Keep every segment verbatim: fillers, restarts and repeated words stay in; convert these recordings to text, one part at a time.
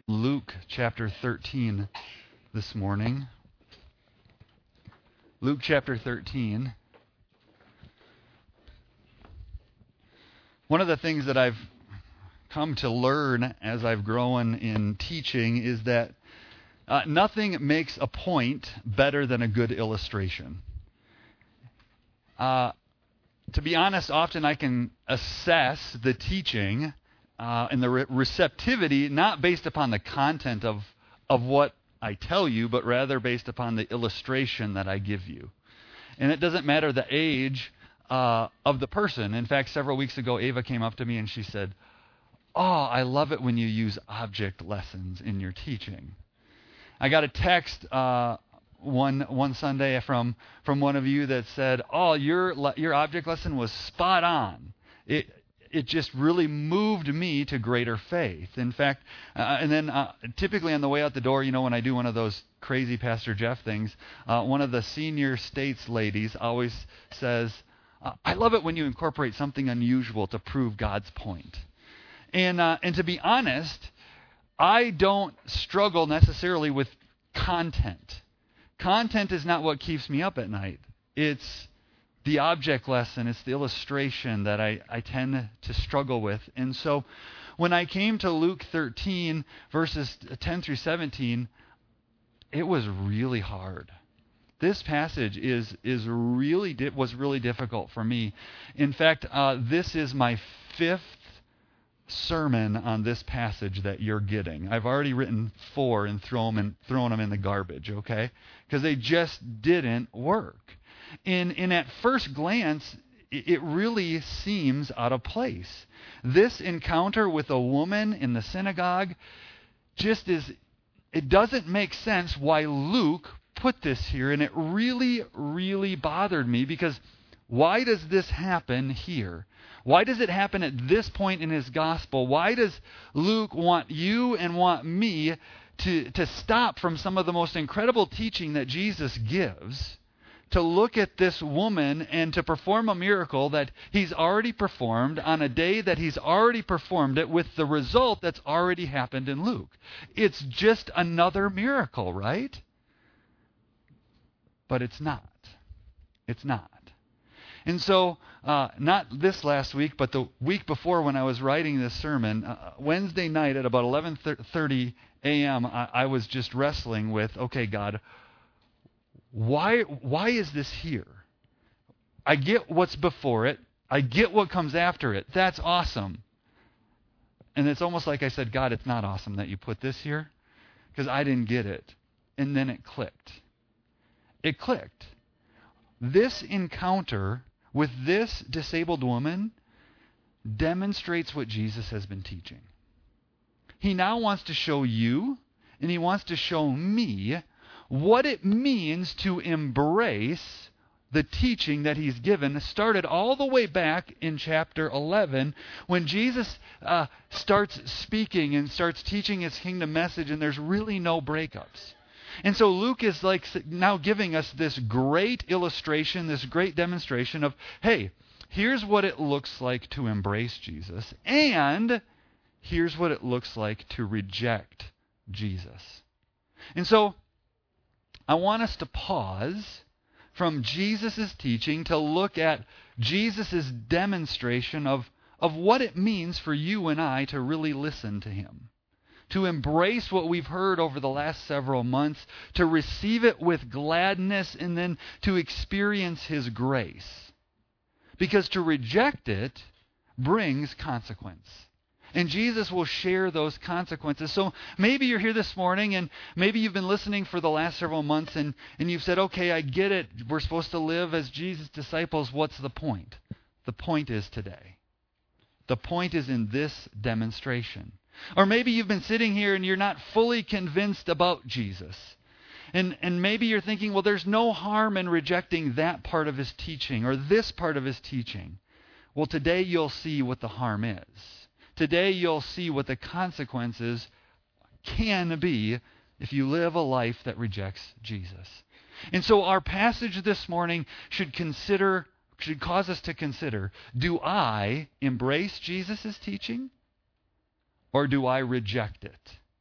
Luke chapter thirteen this morning. Luke chapter thirteen. One of the things that I've come to learn as I've grown in teaching is that uh, nothing makes a point better than a good illustration. Uh, to be honest, often I can assess the teaching Uh, and the re- receptivity, not based upon the content of of what I tell you, but rather based upon the illustration that I give you. And it doesn't matter the age uh, of the person. In fact, several weeks ago, Ava came up to me and she said, "Oh, I love it when you use object lessons in your teaching." I got a text uh, one one Sunday from from one of you that said, "Oh, your your object lesson was spot on. It." It just really moved me to greater faith. In fact, uh, and then uh, typically on the way out the door, you know, when I do one of those crazy Pastor Jeff things, uh, one of the senior states ladies always says, uh, "I love it when you incorporate something unusual to prove God's point." And uh, and to be honest, I don't struggle necessarily with content. Content is not what keeps me up at night. It's the object lesson, it's the illustration that I, I tend to struggle with. And so when I came to Luke thirteen, verses ten through seventeen, it was really hard. This passage is is really di- was really difficult for me. In fact, uh, this is my fifth sermon on this passage that you're getting. I've already written four and thrown them in, thrown them in the garbage, okay? Because they just didn't work. And, and at first glance, it really seems out of place. This encounter with a woman in the synagogue just is, it doesn't make sense why Luke put this here. And it really, really bothered me because why does this happen here? Why does it happen at this point in his gospel? Why does Luke want you and want me to, to stop from some of the most incredible teaching that Jesus gives, to look at this woman and to perform a miracle that he's already performed on a day that he's already performed it with the result that's already happened in Luke? It's just another miracle, right? But it's not. It's not. And so, uh, not this last week, but the week before when I was writing this sermon, uh, Wednesday night at about eleven thirty a.m., I, I was just wrestling with, okay, God, Why why is this here? I get what's before it. I get what comes after it. That's awesome. And it's almost like I said, God, it's not awesome that you put this here because I didn't get it. And then it clicked. It clicked. This encounter with this disabled woman demonstrates what Jesus has been teaching. He now wants to show you, and he wants to show me what it means to embrace the teaching that he's given. Started all the way back in chapter eleven when Jesus uh, starts speaking and starts teaching his kingdom message, and there's really no breakups. And so Luke is like now giving us this great illustration, this great demonstration of, hey, here's what it looks like to embrace Jesus, and here's what it looks like to reject Jesus. And so I want us to pause from Jesus' teaching to look at Jesus' demonstration of, of what it means for you and I to really listen to him, to embrace what we've heard over the last several months, to receive it with gladness, and then to experience his grace. Because to reject it brings consequence. And Jesus will share those consequences. So maybe you're here this morning and maybe you've been listening for the last several months and, and you've said, okay, I get it. We're supposed to live as Jesus' disciples. What's the point? The point is today. The point is in this demonstration. Or maybe you've been sitting here and you're not fully convinced about Jesus. And, and maybe you're thinking, well, there's no harm in rejecting that part of his teaching or this part of his teaching. Well, today you'll see what the harm is. Today you'll see what the consequences can be if you live a life that rejects Jesus. And so our passage this morning should consider, should cause us to consider, do I embrace Jesus' teaching or do I reject it?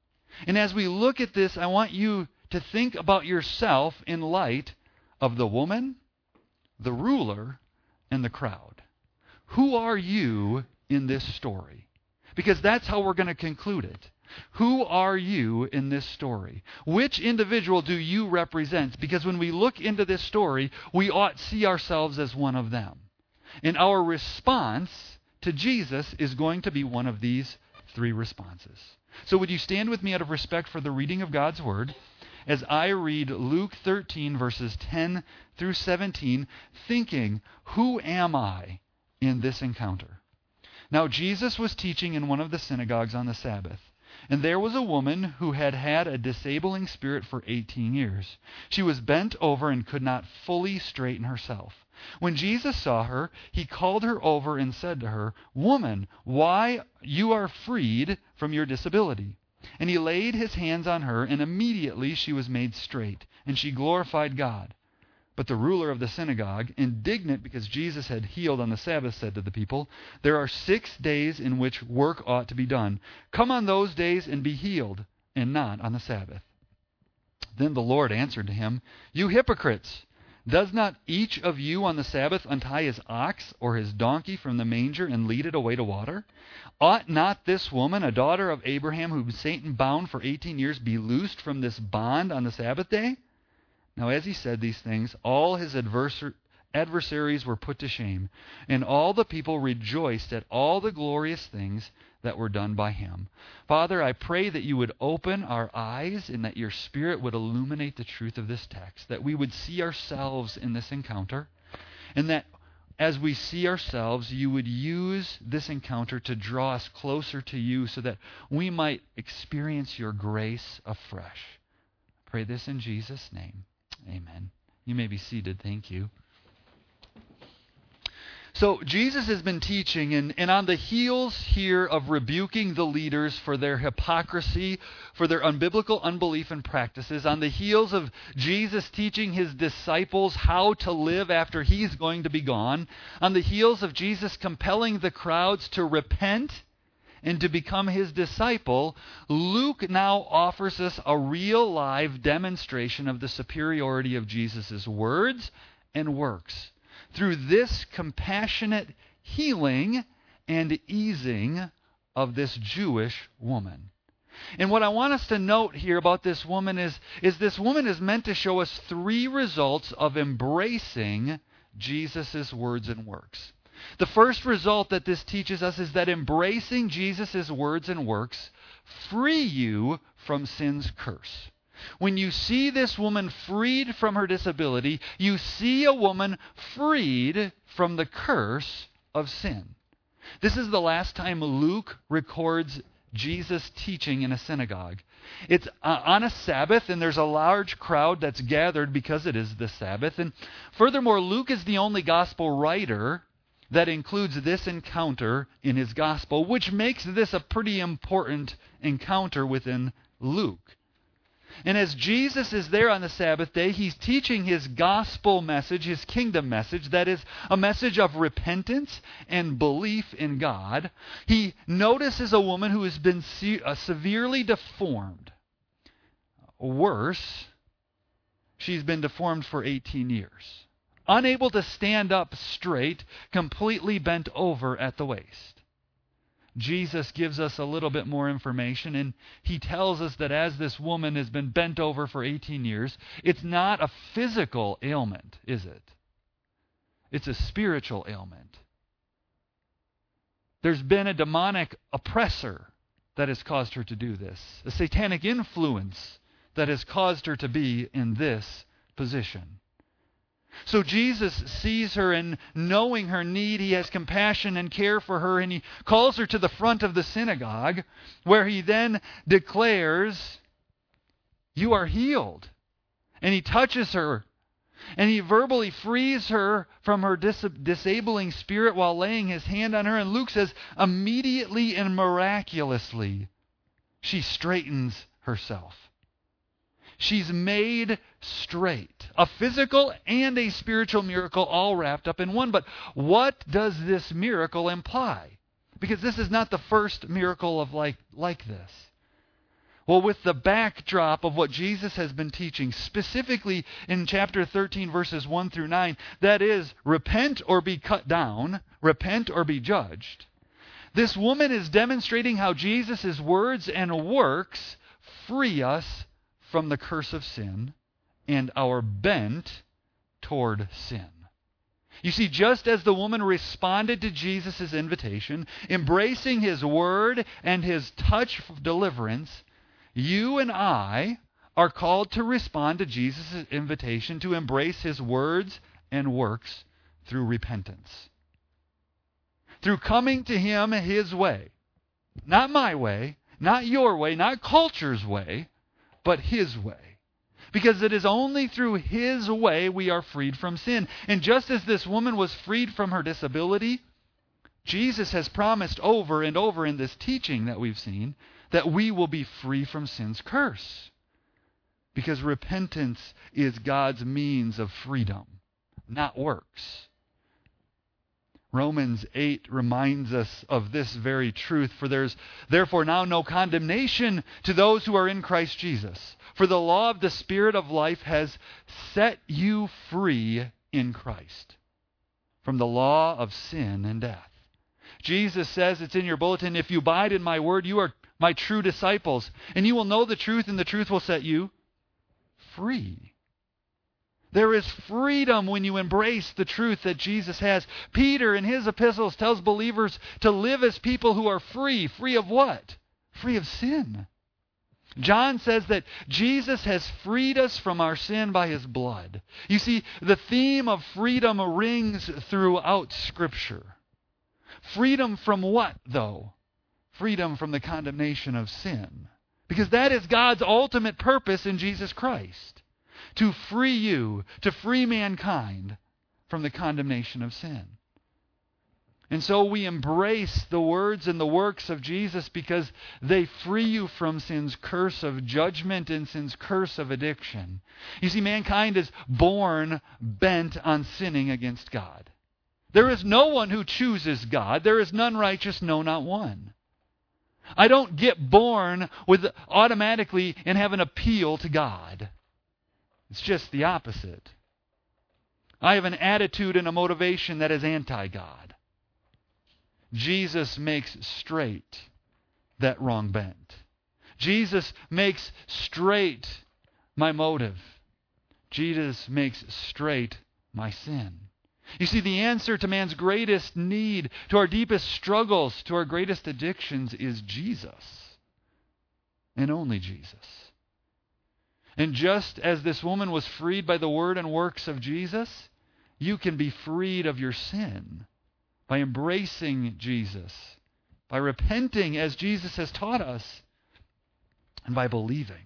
And as we look at this, I want you to think about yourself in light of the woman, the ruler, and the crowd. Who are you in this story? Because that's how we're going to conclude it. Who are you in this story? Which individual do you represent? Because when we look into this story, we ought to see ourselves as one of them. And our response to Jesus is going to be one of these three responses. So would you stand with me out of respect for the reading of God's Word as I read Luke thirteen, verses ten through seventeen, thinking, who am I in this encounter? Now Jesus was teaching in one of the synagogues on the Sabbath. And there was a woman who had had a disabling spirit for eighteen years. She was bent over and could not fully straighten herself. When Jesus saw her, he called her over and said to her, "Woman, why you are freed from your disability." And he laid his hands on her, and immediately she was made straight, and she glorified God. But the ruler of the synagogue, indignant because Jesus had healed on the Sabbath, said to the people, "There are six days in which work ought to be done. Come on those days and be healed, and not on the Sabbath." Then the Lord answered to him, "You hypocrites! Does not each of you on the Sabbath untie his ox or his donkey from the manger and lead it away to water? Ought not this woman, a daughter of Abraham, whom Satan bound for eighteen years, be loosed from this bond on the Sabbath day?" Now as he said these things, all his adversar- adversaries were put to shame, and all the people rejoiced at all the glorious things that were done by him. Father, I pray that you would open our eyes and that your Spirit would illuminate the truth of this text, that we would see ourselves in this encounter, and that as we see ourselves, you would use this encounter to draw us closer to you so that we might experience your grace afresh. I pray this in Jesus' name. Amen. You may be seated. Thank you. So Jesus has been teaching, and, and on the heels here of rebuking the leaders for their hypocrisy, for their unbiblical unbelief and practices, on the heels of Jesus teaching his disciples how to live after he's going to be gone, on the heels of Jesus compelling the crowds to repent and to become his disciple, Luke now offers us a real live demonstration of the superiority of Jesus' words and works through this compassionate healing and easing of this Jewish woman. And what I want us to note here about this woman is, is this woman is meant to show us three results of embracing Jesus' words and works. The first result that this teaches us is that embracing Jesus' words and works free you from sin's curse. When you see this woman freed from her disability, you see a woman freed from the curse of sin. This is the last time Luke records Jesus teaching in a synagogue. It's uh, on a Sabbath, and there's a large crowd that's gathered because it is the Sabbath. And furthermore, Luke is the only gospel writer that includes this encounter in his gospel, which makes this a pretty important encounter within Luke. And as Jesus is there on the Sabbath day, he's teaching his gospel message, his kingdom message, that is a message of repentance and belief in God. He notices a woman who has been se- uh, severely deformed. Worse, she's been deformed for eighteen years. Unable to stand up straight, completely bent over at the waist. Jesus gives us a little bit more information, and he tells us that as this woman has been bent over for eighteen years, it's not a physical ailment, is it? It's a spiritual ailment. There's been a demonic oppressor that has caused her to do this, a satanic influence that has caused her to be in this position. So Jesus sees her, and knowing her need, he has compassion and care for her, and he calls her to the front of the synagogue, where he then declares, "You are healed." And he touches her, and he verbally frees her from her dis- disabling spirit while laying his hand on her. And Luke says, immediately and miraculously, she straightens herself. She's made straight. A physical and a spiritual miracle all wrapped up in one. But what does this miracle imply? Because this is not the first miracle of like, like this. Well, with the backdrop of what Jesus has been teaching, specifically in chapter thirteen, verses one through nine, that is, repent or be cut down, repent or be judged, this woman is demonstrating how Jesus' words and works free us from the curse of sin and our bent toward sin. You see, just as the woman responded to Jesus' invitation, embracing His word and His touch of deliverance, you and I are called to respond to Jesus' invitation to embrace His words and works through repentance. Through coming to Him His way. Not my way, not your way, not culture's way, but His way. Because it is only through His way we are freed from sin. And just as this woman was freed from her disability, Jesus has promised over and over in this teaching that we've seen that we will be free from sin's curse. Because repentance is God's means of freedom, not works. Romans eight reminds us of this very truth. For there's therefore now no condemnation to those who are in Christ Jesus. For the law of the Spirit of life has set you free in Christ from the law of sin and death. Jesus says, it's in your bulletin, if you abide in my word, you are my true disciples, and you will know the truth, and the truth will set you free. There is freedom when you embrace the truth that Jesus has. Peter, in his epistles, tells believers to live as people who are free. Free of what? Free of sin. John says that Jesus has freed us from our sin by His blood. You see, the theme of freedom rings throughout Scripture. Freedom from what, though? Freedom from the condemnation of sin. Because that is God's ultimate purpose in Jesus Christ. To free you, to free mankind from the condemnation of sin. And so we embrace the words and the works of Jesus because they free you from sin's curse of judgment and sin's curse of addiction. You see, mankind is born bent on sinning against God. There is no one who chooses God. There is none righteous, no, not one. I don't get born with automatically and have an appeal to God. It's just the opposite. I have an attitude and a motivation that is anti-God. Jesus makes straight that wrong bent. Jesus makes straight my motive. Jesus makes straight my sin. You see, the answer to man's greatest need, to our deepest struggles, to our greatest addictions is Jesus. And only Jesus. And just as this woman was freed by the word and works of Jesus, you can be freed of your sin by embracing Jesus, by repenting as Jesus has taught us, and by believing.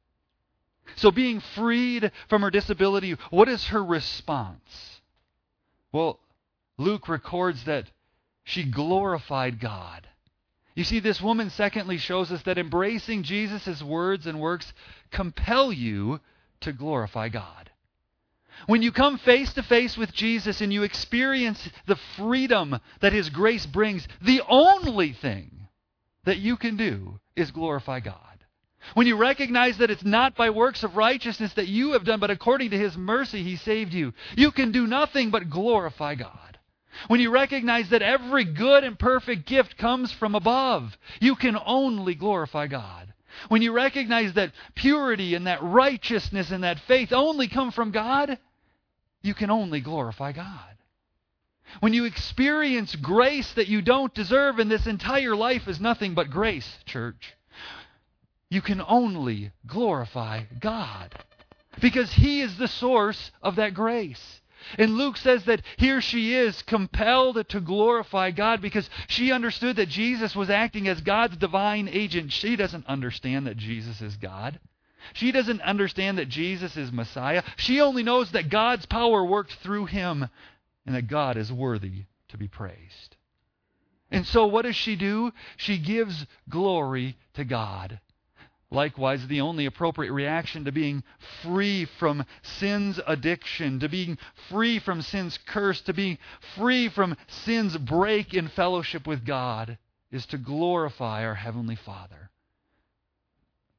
So being freed from her disability, what is her response? Well, Luke records that she glorified God. You see, this woman secondly shows us that embracing Jesus' words and works compel you to glorify God. When you come face to face with Jesus and you experience the freedom that His grace brings, the only thing that you can do is glorify God. When you recognize that it's not by works of righteousness that you have done, but according to His mercy He saved you, you can do nothing but glorify God. When you recognize that every good and perfect gift comes from above, you can only glorify God. When you recognize that purity and that righteousness and that faith only come from God, you can only glorify God. When you experience grace that you don't deserve, and this entire life is nothing but grace, church, you can only glorify God. Because He is the source of that grace. And Luke says that here she is compelled to glorify God because she understood that Jesus was acting as God's divine agent. She doesn't understand that Jesus is God. She doesn't understand that Jesus is Messiah. She only knows that God's power worked through Him and that God is worthy to be praised. And so what does she do? She gives glory to God. Likewise, the only appropriate reaction to being free from sin's addiction, to being free from sin's curse, to being free from sin's break in fellowship with God, is to glorify our Heavenly Father.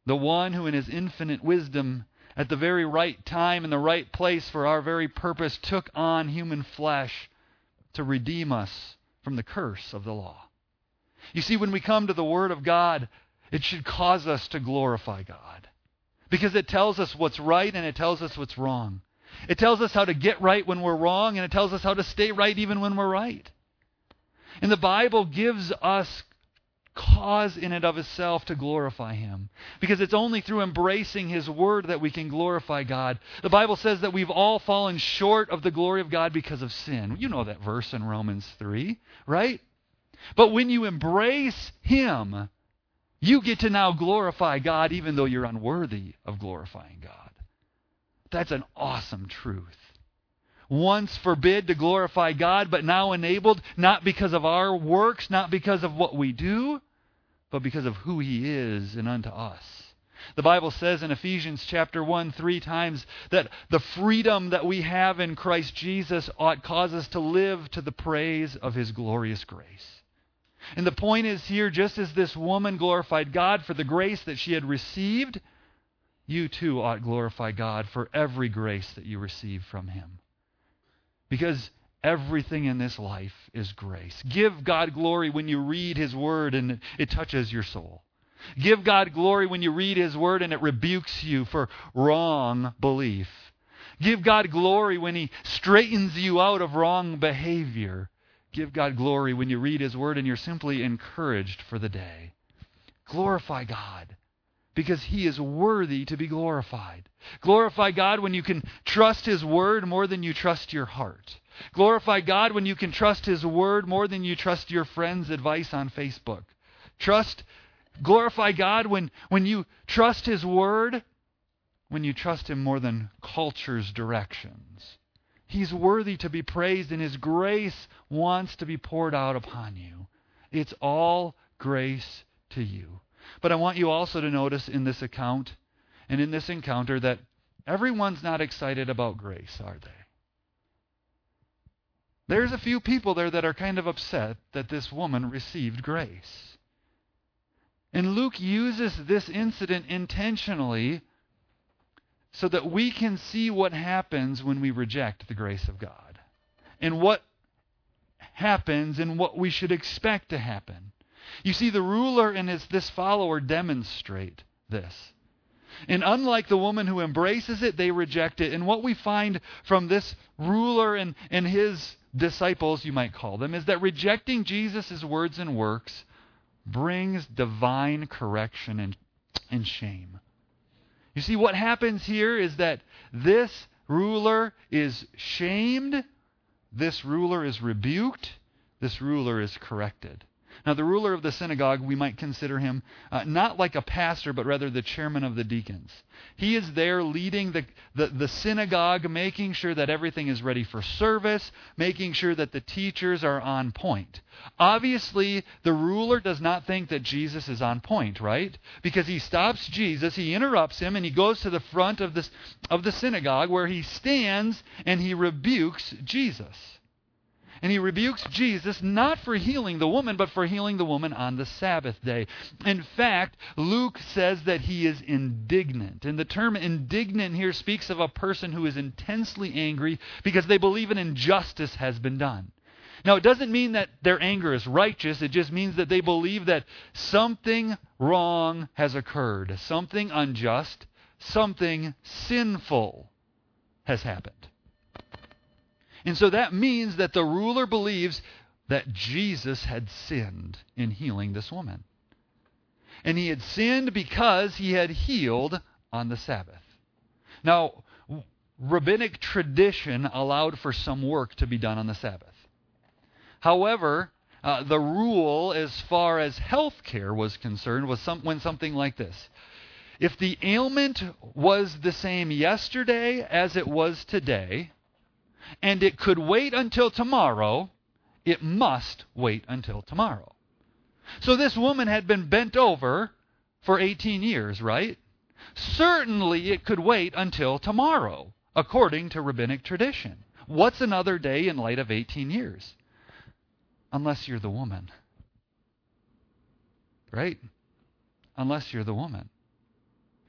The one who in his infinite wisdom, at the very right time and the right place for our very purpose, took on human flesh to redeem us from the curse of the law. You see, when we come to the Word of God, it should cause us to glorify God, because it tells us what's right and it tells us what's wrong. It tells us how to get right when we're wrong, and it tells us how to stay right even when we're right. And the Bible gives us cause in and of itself to glorify Him, because it's only through embracing His Word that we can glorify God. The Bible says that we've all fallen short of the glory of God because of sin. You know that verse in Romans three, right? But when you embrace Him, you get to now glorify God even though you're unworthy of glorifying God. That's an awesome truth. Once forbid to glorify God, but now enabled, not because of our works, not because of what we do, but because of who He is and unto us. The Bible says in Ephesians chapter one three times that the freedom that we have in Christ Jesus ought cause us to live to the praise of His glorious grace. And the point is here, just as this woman glorified God for the grace that she had received, you too ought glorify God for every grace that you receive from Him. Because everything in this life is grace. Give God glory when you read His Word and it touches your soul. Give God glory when you read His Word and it rebukes you for wrong belief. Give God glory when He straightens you out of wrong behavior. Give God glory when you read His Word and you're simply encouraged for the day. Glorify God, because He is worthy to be glorified. Glorify God when you can trust His Word more than you trust your heart. Glorify God when you can trust His Word more than you trust your friend's advice on Facebook. Trust, glorify God when, when you trust His Word, when you trust Him more than culture's directions. He's worthy to be praised, and His grace wants to be poured out upon you. It's all grace to you. But I want you also to notice in this account and in this encounter that everyone's not excited about grace, are they? There's a few people there that are kind of upset that this woman received grace. And Luke uses this incident intentionally so that we can see what happens when we reject the grace of God, and what happens and what we should expect to happen. You see, the ruler and his this follower demonstrate this. And unlike the woman who embraces it, they reject it. And what we find from this ruler and, and his disciples, you might call them, is that rejecting Jesus' words and works brings divine correction and, and shame. You see, what happens here is that this ruler is shamed, this ruler is rebuked, this ruler is corrected. Now, the ruler of the synagogue, we might consider him uh, not like a pastor, but rather the chairman of the deacons. He is there leading the, the, the synagogue, making sure that everything is ready for service, making sure that the teachers are on point. Obviously, the ruler does not think that Jesus is on point, right? Because he stops Jesus, he interrupts him, and he goes to the front of, this, of the synagogue where he stands and he rebukes Jesus. And he rebukes Jesus not for healing the woman, but for healing the woman on the Sabbath day. In fact, Luke says that he is indignant. And the term indignant here speaks of a person who is intensely angry because they believe an injustice has been done. Now, it doesn't mean that their anger is righteous. It just means that they believe that something wrong has occurred, something unjust, something sinful has happened. And so that means that the ruler believes that Jesus had sinned in healing this woman. And he had sinned because he had healed on the Sabbath. Now, rabbinic tradition allowed for some work to be done on the Sabbath. However, uh, the rule as far as health care was concerned was some, when something like this. If the ailment was the same yesterday as it was today, and it could wait until tomorrow, it must wait until tomorrow. So this woman had been bent over for eighteen years, right? Certainly it could wait until tomorrow, according to rabbinic tradition. What's another day in light of eighteen years? Unless you're the woman. Right? Unless you're the woman.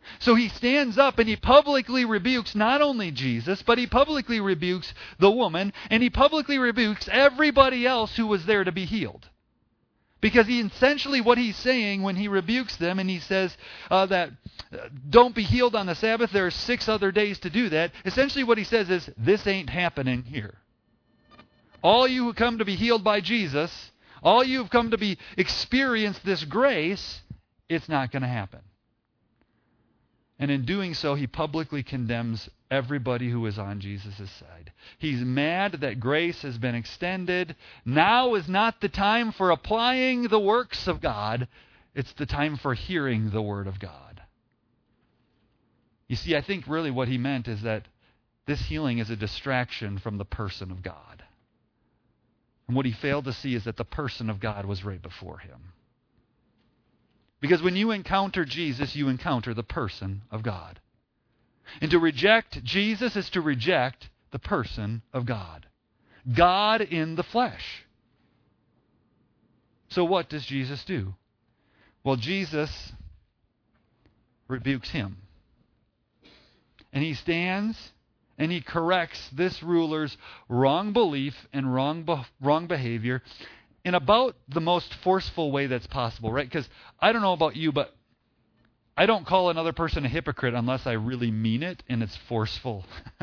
So he stands up and he publicly rebukes not only Jesus, but he publicly rebukes the woman, and he publicly rebukes everybody else who was there to be healed. Because he essentially what he's saying when he rebukes them and he says uh, that uh, don't be healed on the Sabbath, there are six other days to do that. Essentially what he says is, this ain't happening here. All you who come to be healed by Jesus, all you who've come to be experience this grace, it's not going to happen. And in doing so, he publicly condemns everybody who is on Jesus' side. He's mad that grace has been extended. Now is not the time for applying the works of God. It's the time for hearing the Word of God. You see, I think really what he meant is that this healing is a distraction from the person of God. And what he failed to see is that the person of God was right before him. Because when you encounter Jesus, you encounter the person of God. And to reject Jesus is to reject the person of God. God in the flesh. So what does Jesus do? Well, Jesus rebukes him. And he stands and he corrects this ruler's wrong belief and wrong, be- wrong behavior in about the most forceful way that's possible, right? Because I don't know about you, but I don't call another person a hypocrite unless I really mean it and it's forceful.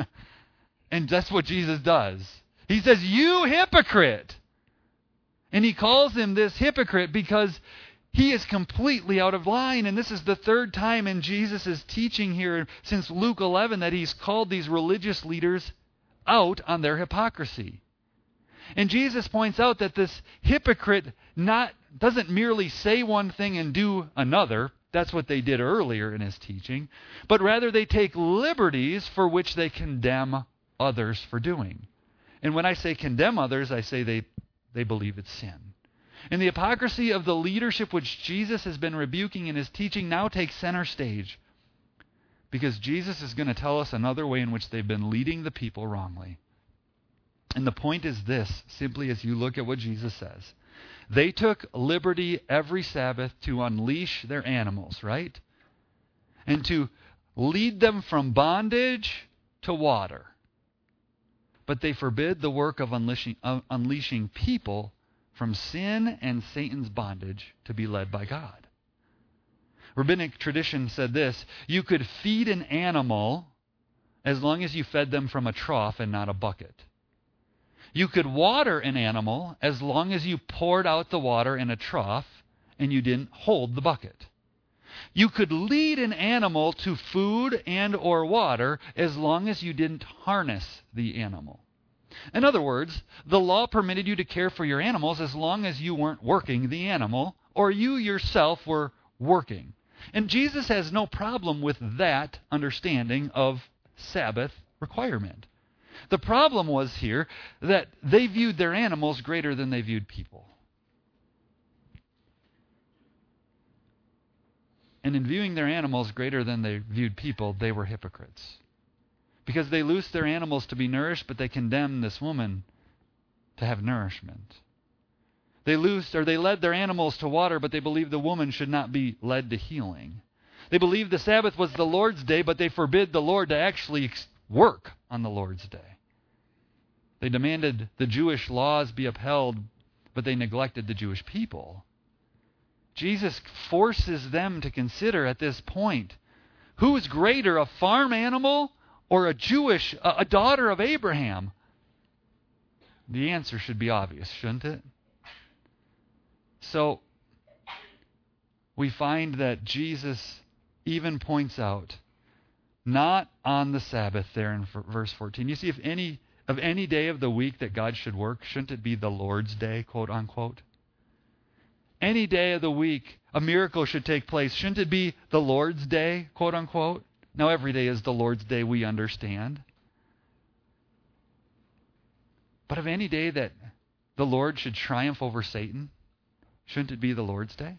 And that's what Jesus does. He says, "You hypocrite!" And he calls him this hypocrite because he is completely out of line. And this is the third time in Jesus' teaching here since Luke eleven that he's called these religious leaders out on their hypocrisy. And Jesus points out that this hypocrite not doesn't merely say one thing and do another. That's what they did earlier in his teaching. But rather they take liberties for which they condemn others for doing. And when I say condemn others, I say they, they believe it's sin. And the hypocrisy of the leadership which Jesus has been rebuking in his teaching now takes center stage. Because Jesus is going to tell us another way in which they've been leading the people wrongly. And the point is this, simply as you look at what Jesus says. They took liberty every Sabbath to unleash their animals, right? And to lead them from bondage to water. But they forbid the work of unleashing, uh, unleashing people from sin and Satan's bondage to be led by God. Rabbinic tradition said this: you could feed an animal as long as you fed them from a trough and not a bucket. You could water an animal as long as you poured out the water in a trough and you didn't hold the bucket. You could lead an animal to food and or water as long as you didn't harness the animal. In other words, the law permitted you to care for your animals as long as you weren't working the animal or you yourself were working. And Jesus has no problem with that understanding of Sabbath requirement. The problem was here that they viewed their animals greater than they viewed people. And in viewing their animals greater than they viewed people, they were hypocrites. Because they loosed their animals to be nourished, but they condemned this woman to have nourishment. They loosed, or they led their animals to water, but they believed the woman should not be led to healing. They believed the Sabbath was the Lord's day, but they forbid the Lord to actually work on the Lord's day. They demanded the Jewish laws be upheld, but they neglected the Jewish people. Jesus forces them to consider at this point, who is greater, a farm animal or a Jewish, a daughter of Abraham? The answer should be obvious, shouldn't it? So, we find that Jesus even points out, not on the Sabbath there in verse fourteen. You see, if any of any day of the week that God should work, shouldn't it be the Lord's day, quote unquote? Any day of the week a miracle should take place. Shouldn't it be the Lord's day, quote unquote? Now every day is the Lord's day, we understand. But of any day that the Lord should triumph over Satan, shouldn't it be the Lord's day?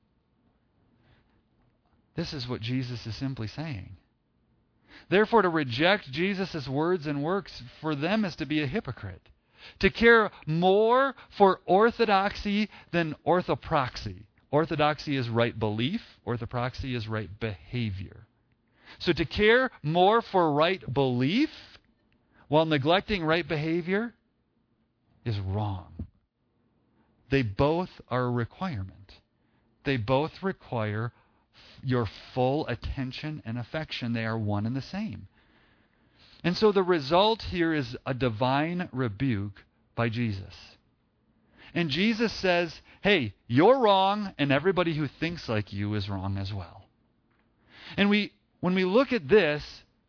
This is what Jesus is simply saying. Therefore, to reject Jesus' words and works for them is to be a hypocrite. To care more for orthodoxy than orthopraxy. Orthodoxy is right belief. Orthopraxy is right behavior. So to care more for right belief while neglecting right behavior is wrong. They both are a requirement. They both require your full attention and affection. They are one and the same. And so the result here is a divine rebuke by Jesus. And Jesus says, hey, you're wrong, and everybody who thinks like you is wrong as well. And we, when we look at this,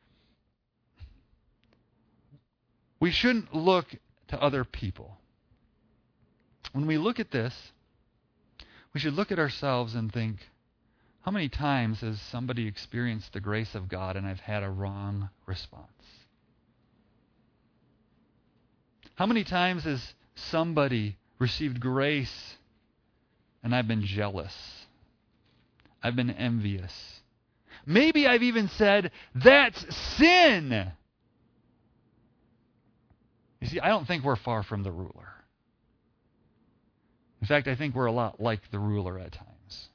we shouldn't look to other people. When we look at this, we should look at ourselves and think, how many times has somebody experienced the grace of God and I've had a wrong response? How many times has somebody received grace and I've been jealous? I've been envious. Maybe I've even said, that's sin. You see, I don't think we're far from the ruler. In fact, I think we're a lot like the ruler at times.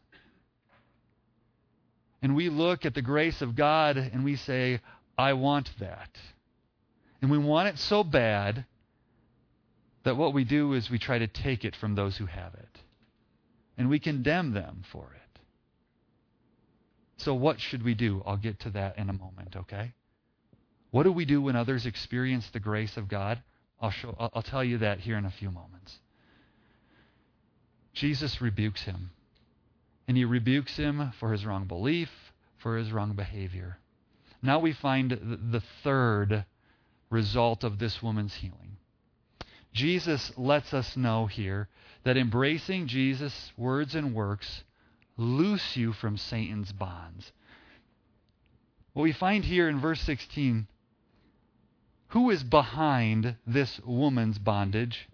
And we look at the grace of God and we say, I want that. And we want it so bad that what we do is we try to take it from those who have it. And we condemn them for it. So what should we do? I'll get to that in a moment, okay? What do we do when others experience the grace of God? I'll show, I'll, I'll tell you that here in a few moments. Jesus rebukes him. And he rebukes him for his wrong belief, for his wrong behavior. Now we find the third result of this woman's healing. Jesus lets us know here that embracing Jesus' words and works loose you from Satan's bonds. What we find here in verse sixteen, who is behind this woman's bondage?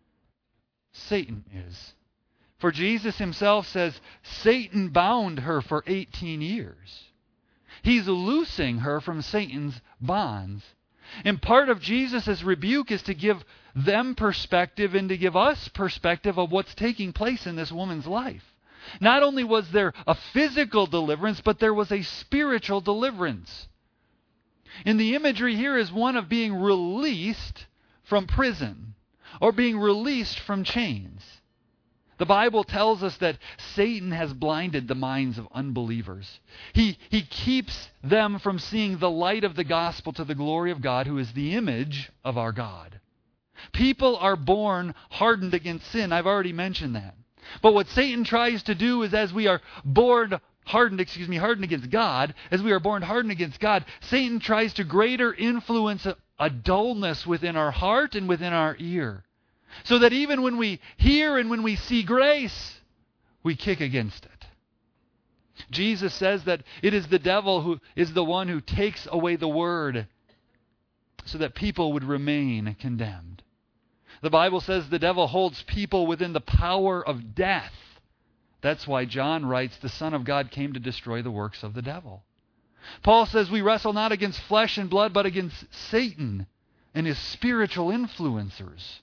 Satan is. For Jesus himself says, Satan bound her for eighteen years. He's loosing her from Satan's bonds. And part of Jesus' rebuke is to give them perspective and to give us perspective of what's taking place in this woman's life. Not only was there a physical deliverance, but there was a spiritual deliverance. And the imagery here is one of being released from prison or being released from chains. The Bible tells us that Satan has blinded the minds of unbelievers. He, he keeps them from seeing the light of the gospel to the glory of God, who is the image of our God. People are born hardened against sin. I've already mentioned that. But what Satan tries to do is, as we are born hardened, excuse me, hardened against God, as we are born hardened against God, Satan tries to greater influence a, a dullness within our heart and within our ear. So that even when we hear and when we see grace, we kick against it. Jesus says that it is the devil who is the one who takes away the word so that people would remain condemned. The Bible says the devil holds people within the power of death. That's why John writes, the Son of God came to destroy the works of the devil. Paul says we wrestle not against flesh and blood, but against Satan and his spiritual influencers.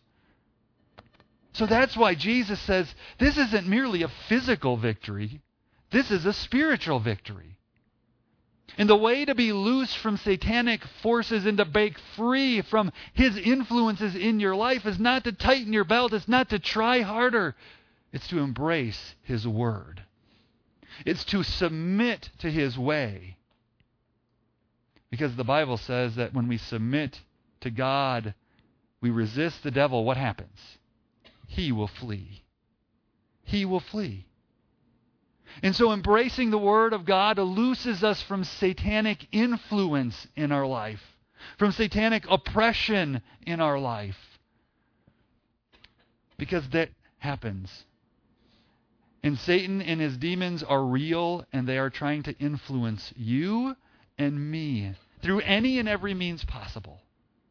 So that's why Jesus says this isn't merely a physical victory. This is a spiritual victory. And the way to be loose from satanic forces and to break free from his influences in your life is not to tighten your belt. It's not to try harder. It's to embrace his word. It's to submit to his way. Because the Bible says that when we submit to God, we resist the devil, what happens? He will flee. He will flee. And so embracing the Word of God looses us from satanic influence in our life, from satanic oppression in our life. Because that happens. And Satan and his demons are real, and they are trying to influence you and me through any and every means possible.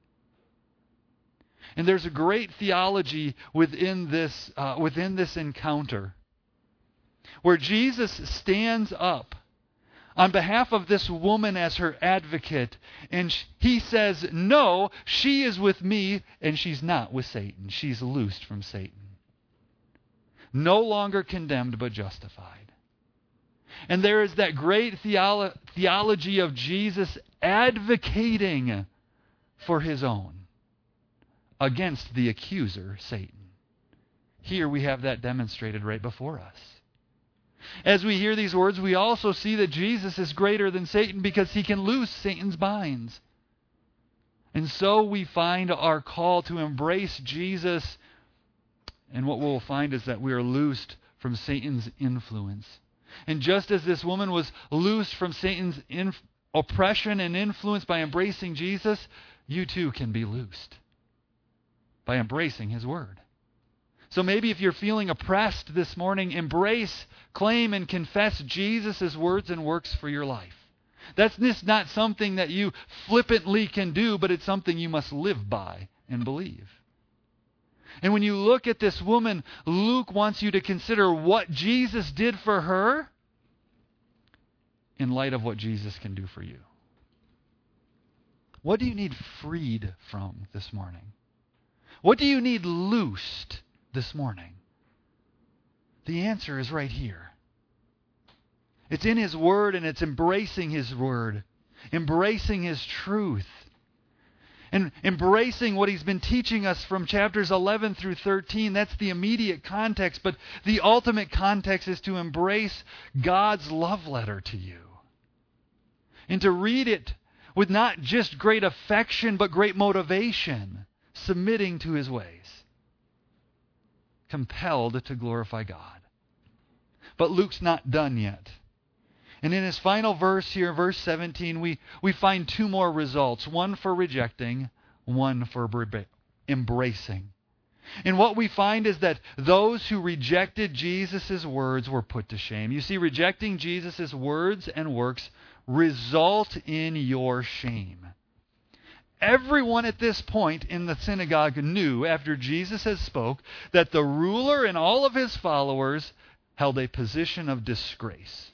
And there's a great theology within this, uh, within this encounter where Jesus stands up on behalf of this woman as her advocate, and he says, no, she is with me, and she's not with Satan. She's loosed from Satan. No longer condemned, but justified. And there is that great theolo- theology of Jesus advocating for his own against the accuser, Satan. Here we have that demonstrated right before us. As we hear these words, we also see that Jesus is greater than Satan because he can loose Satan's binds. And so we find our call to embrace Jesus, and what we'll find is that we are loosed from Satan's influence. And just as this woman was loosed from Satan's inf- oppression and influence by embracing Jesus, you too can be loosed by embracing his word. So maybe if you're feeling oppressed this morning, embrace, claim, and confess Jesus' words and works for your life. That's just not something that you flippantly can do, but it's something you must live by and believe. And when you look at this woman, Luke wants you to consider what Jesus did for her in light of what Jesus can do for you. What do you need freed from this morning? What do you need loosed this morning? The answer is right here. It's in his word, and it's embracing his word, embracing his truth, and embracing what he's been teaching us from chapters eleven through thirteen. That's the immediate context, but the ultimate context is to embrace God's love letter to you and to read it with not just great affection, but great motivation, submitting to his ways, compelled to glorify God. But Luke's not done yet. And in his final verse here, verse seventeen, we, we find two more results. One for rejecting, one for embracing. And what we find is that those who rejected Jesus' words were put to shame. You see, rejecting Jesus' words and works result in your shame. Everyone at this point in the synagogue knew, after Jesus had spoke, that the ruler and all of his followers held a position of disgrace.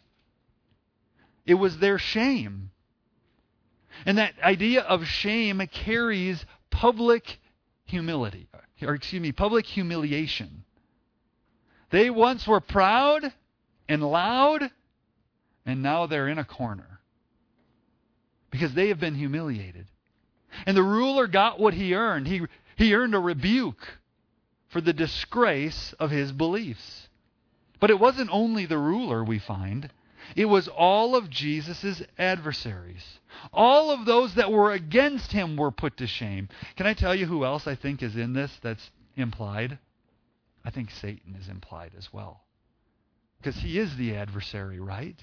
It was their shame. And that idea of shame carries public humility, or excuse me, public humiliation. They once were proud and loud, and now they're in a corner because they have been humiliated. And the ruler got what he earned. He, he earned a rebuke for the disgrace of his beliefs. But it wasn't only the ruler, we find. It was all of Jesus' adversaries. All of those that were against him were put to shame. Can I tell you who else I think is in this that's implied? I think Satan is implied as well. Because he is the adversary, right?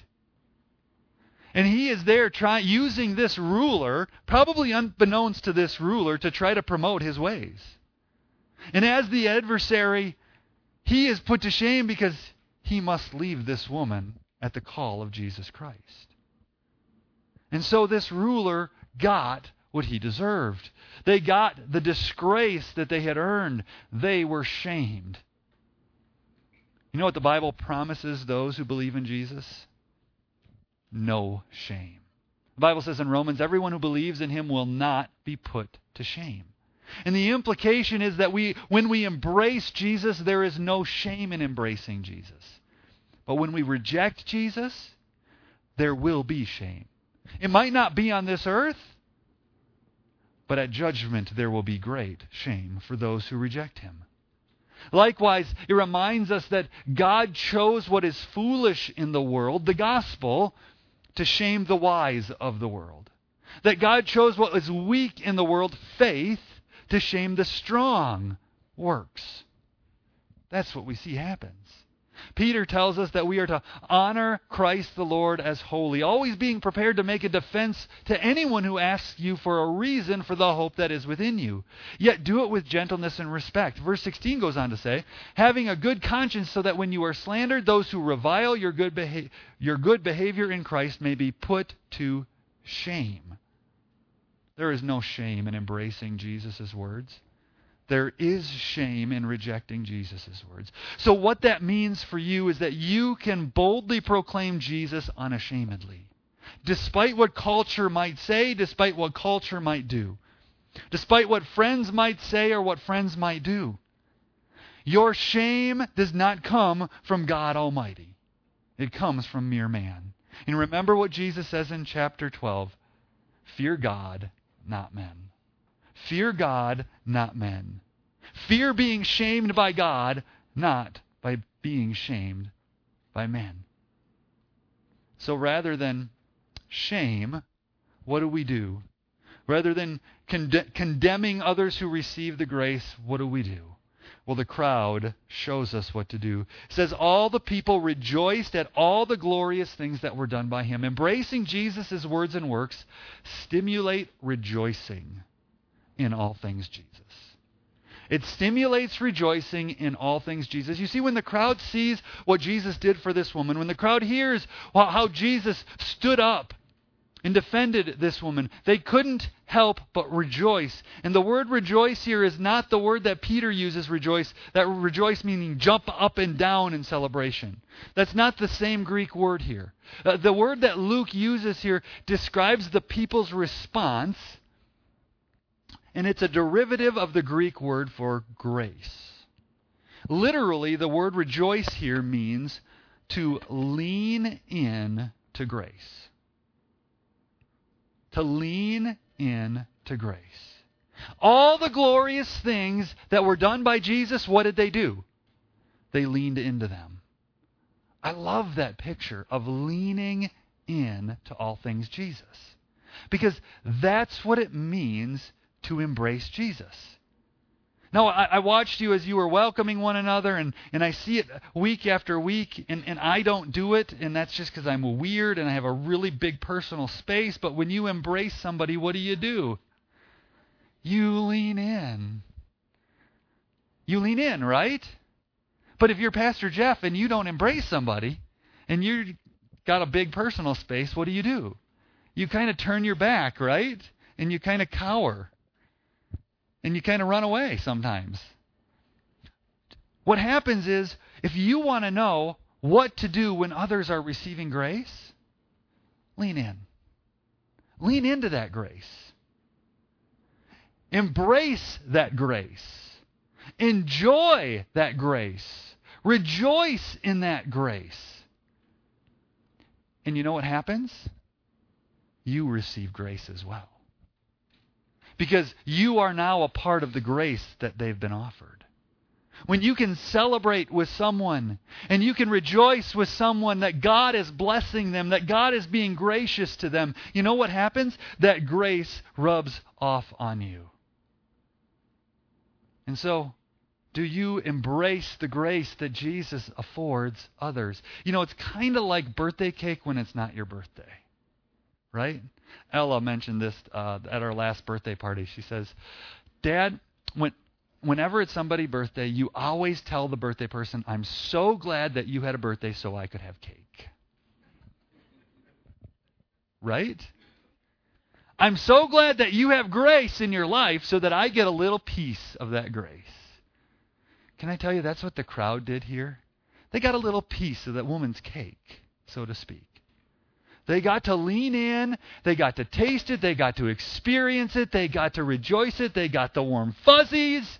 And he is there trying, using this ruler, probably unbeknownst to this ruler, to try to promote his ways. And as the adversary, he is put to shame because he must leave this woman at the call of Jesus Christ. And so this ruler got what he deserved. They got the disgrace that they had earned. They were shamed. You know what the Bible promises those who believe in Jesus? No shame. The Bible says in Romans, everyone who believes in him will not be put to shame. And the implication is that we, when we embrace Jesus, there is no shame in embracing Jesus. But when we reject Jesus, there will be shame. It might not be on this earth, but at judgment there will be great shame for those who reject him. Likewise, it reminds us that God chose what is foolish in the world, the gospel, to shame the wise of the world. That God chose what was weak in the world, faith, to shame the strong, works. That's what we see happens. Peter tells us that we are to honor Christ the Lord as holy, always being prepared to make a defense to anyone who asks you for a reason for the hope that is within you. Yet do it with gentleness and respect. Verse sixteen goes on to say, having a good conscience so that when you are slandered, those who revile your good, beha- your good behavior in Christ may be put to shame. There is no shame in embracing Jesus' words. There is shame in rejecting Jesus' words. So what that means for you is that you can boldly proclaim Jesus unashamedly. Despite what culture might say, despite what culture might do. Despite what friends might say or what friends might do. Your shame does not come from God Almighty. It comes from mere man. And remember what Jesus says in chapter twelve. Fear God, not men. Fear God, not men. Fear being shamed by God, not by being shamed by men. So rather than shame, what do we do? Rather than conde- condemning others who receive the grace, what do we do? Well, the crowd shows us what to do. It says, all the people rejoiced at all the glorious things that were done by him. Embracing Jesus' words and works stimulate rejoicing in all things Jesus. It stimulates rejoicing in all things Jesus. You see, when the crowd sees what Jesus did for this woman, when the crowd hears how Jesus stood up and defended this woman, they couldn't help but rejoice. And the word rejoice here is not the word that Peter uses, rejoice. That rejoice meaning jump up and down in celebration. That's not the same Greek word here. Uh, the word that Luke uses here describes the people's response, and it's a derivative of the Greek word for grace. Literally, the word rejoice here means to lean in to grace. To lean in to grace. All the glorious things that were done by Jesus, what did they do? They leaned into them. I love that picture of leaning in to all things Jesus. Because that's what it means to embrace Jesus. Now, I, I watched you as you were welcoming one another, and, and I see it week after week, and, and I don't do it, and that's just because I'm weird and I have a really big personal space. But when you embrace somebody, what do you do? You lean in. You lean in, right? But if you're Pastor Jeff and you don't embrace somebody, and you've got a big personal space, what do you do? You kind of turn your back, right? And you kind of cower. And you kind of run away sometimes. What happens is, if you want to know what to do when others are receiving grace, lean in. Lean into that grace. Embrace that grace. Enjoy that grace. Rejoice in that grace. And you know what happens? You receive grace as well. Because you are now a part of the grace that they've been offered. When you can celebrate with someone and you can rejoice with someone that God is blessing them, that God is being gracious to them, you know what happens? That grace rubs off on you. And so, do you embrace the grace that Jesus affords others? You know, it's kind of like birthday cake when it's not your birthday. Right? Ella mentioned this uh, at our last birthday party. She says, Dad, when, whenever it's somebody's birthday, you always tell the birthday person, I'm so glad that you had a birthday so I could have cake. Right? I'm so glad that you have grace in your life so that I get a little piece of that grace. Can I tell you, that's what the crowd did here? They got a little piece of that woman's cake, so to speak. They got to lean in, they got to taste it, they got to experience it, they got to rejoice it, they got the warm fuzzies.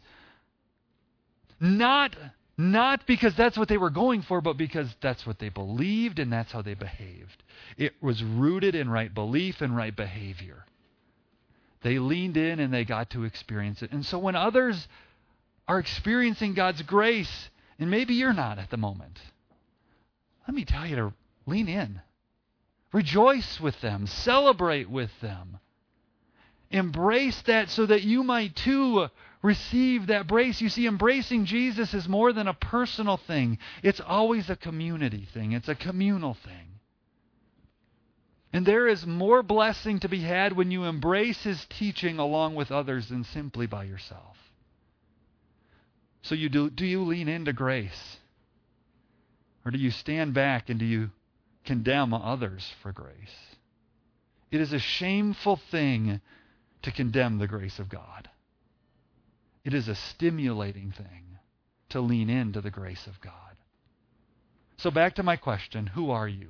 Not, not because that's what they were going for, but because that's what they believed and that's how they behaved. It was rooted in right belief and right behavior. They leaned in and they got to experience it. And so when others are experiencing God's grace, and maybe you're not at the moment, let me tell you to lean in. Rejoice with them. Celebrate with them. Embrace that so that you might too receive that grace. You see, embracing Jesus is more than a personal thing. It's always a community thing. It's a communal thing. And there is more blessing to be had when you embrace His teaching along with others than simply by yourself. So you do, do you lean into grace? Or do you stand back and do you condemn others for grace? It is a shameful thing to condemn the grace of God. It is a stimulating thing to lean into the grace of God. So back to my question, who are you?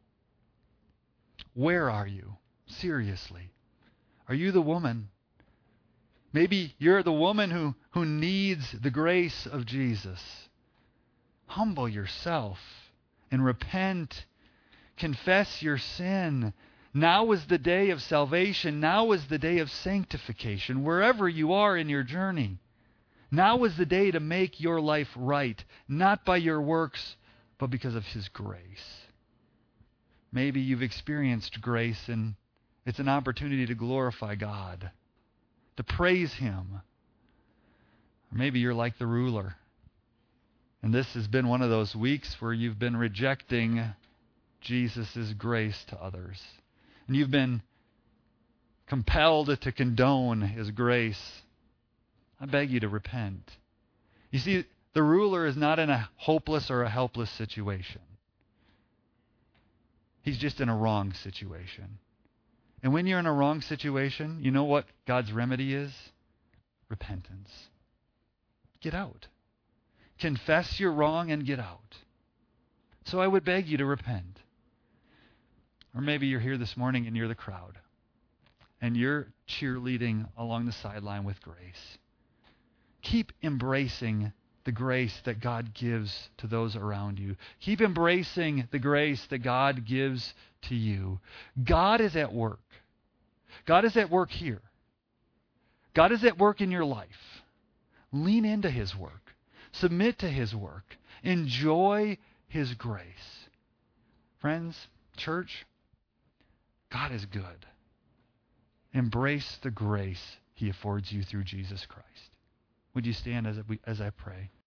Where are you? Seriously. Are you the woman? Maybe you're the woman who, who needs the grace of Jesus. Humble yourself and repent. Confess your sin. Now is the day of salvation. Now is the day of sanctification, wherever you are in your journey. Now is the day to make your life right, not by your works, but because of His grace. Maybe you've experienced grace, and it's an opportunity to glorify God, to praise Him. Or maybe you're like the ruler, and this has been one of those weeks where you've been rejecting Jesus' grace to others. And you've been compelled to condone His grace. I beg you to repent. You see, the ruler is not in a hopeless or a helpless situation. He's just in a wrong situation. And when you're in a wrong situation, you know what God's remedy is? Repentance. Get out. Confess you're wrong and get out. So I would beg you to repent. Or maybe you're here this morning and you're the crowd, and you're cheerleading along the sideline with grace. Keep embracing the grace that God gives to those around you. Keep embracing the grace that God gives to you. God is at work. God is at work here. God is at work in your life. Lean into His work. Submit to His work. Enjoy His grace. Friends, church, God is good. Embrace the grace He affords you through Jesus Christ. Would you stand as, we, as I pray?